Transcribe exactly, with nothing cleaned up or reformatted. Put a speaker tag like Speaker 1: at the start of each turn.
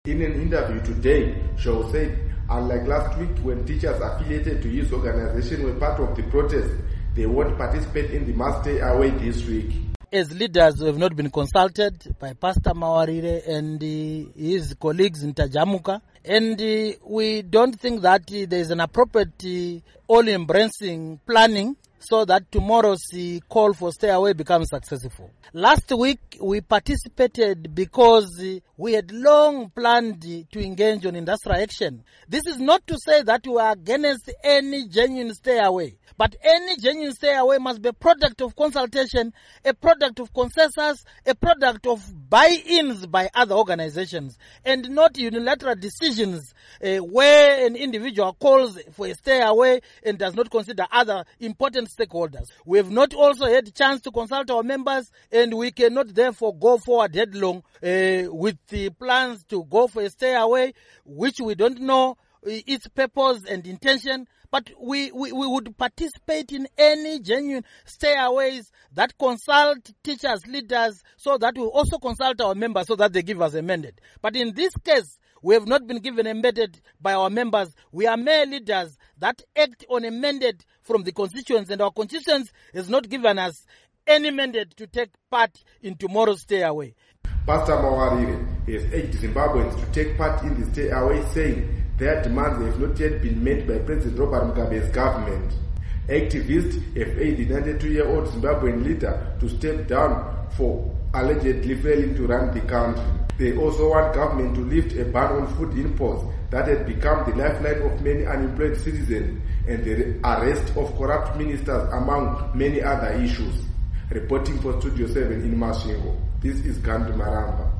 Speaker 1: In an interview today, Shaw said, unlike last week when teachers affiliated to his organization were part of the protest, they won't participate in the Must Stay Away this week.
Speaker 2: As leaders, we have not been consulted by Pastor Mawarire and uh, his colleagues in Tajamuka, and uh, we don't think that uh, there is an appropriate uh, all-embracing planning so that tomorrow's uh, call for stay away becomes successful. Last week, we participated because uh, we had long planned uh, to engage on industrial action. This is not to say that we are against any genuine stay away. But any genuine stay away must be a product of consultation, a product of consensus, a product of buy-ins by other organizations, and not unilateral decisions uh, where an individual calls for a stay away and does not consider other important stakeholders. We have not also had a chance to consult our members, and we cannot therefore go forward headlong uh, with the plans to go for a stay away, which we don't know its purpose and intention. But we, we, we would participate in any genuine stayaways that consult teachers, leaders, so that we also consult our members so that they give us a mandate. But in this case, we have not been given a mandate by our members. We are mere leaders that act on a mandate from the constituents, and our constituents has not given us any mandate to take part in tomorrow's stay away.
Speaker 1: Pastor Mawarire has urged Zimbabweans to take part in the stay away, saying their demands have not yet been met by President Robert Mugabe's government. Activists have urged the ninety-two-year-old Zimbabwean leader to step down for allegedly failing to run the country. They also want government to lift a ban on food imports that had become the lifeline of many unemployed citizens, and the arrest of corrupt ministers, among many other issues. Reporting for Studio seven in Masvingo, this is Gandhi Maramba.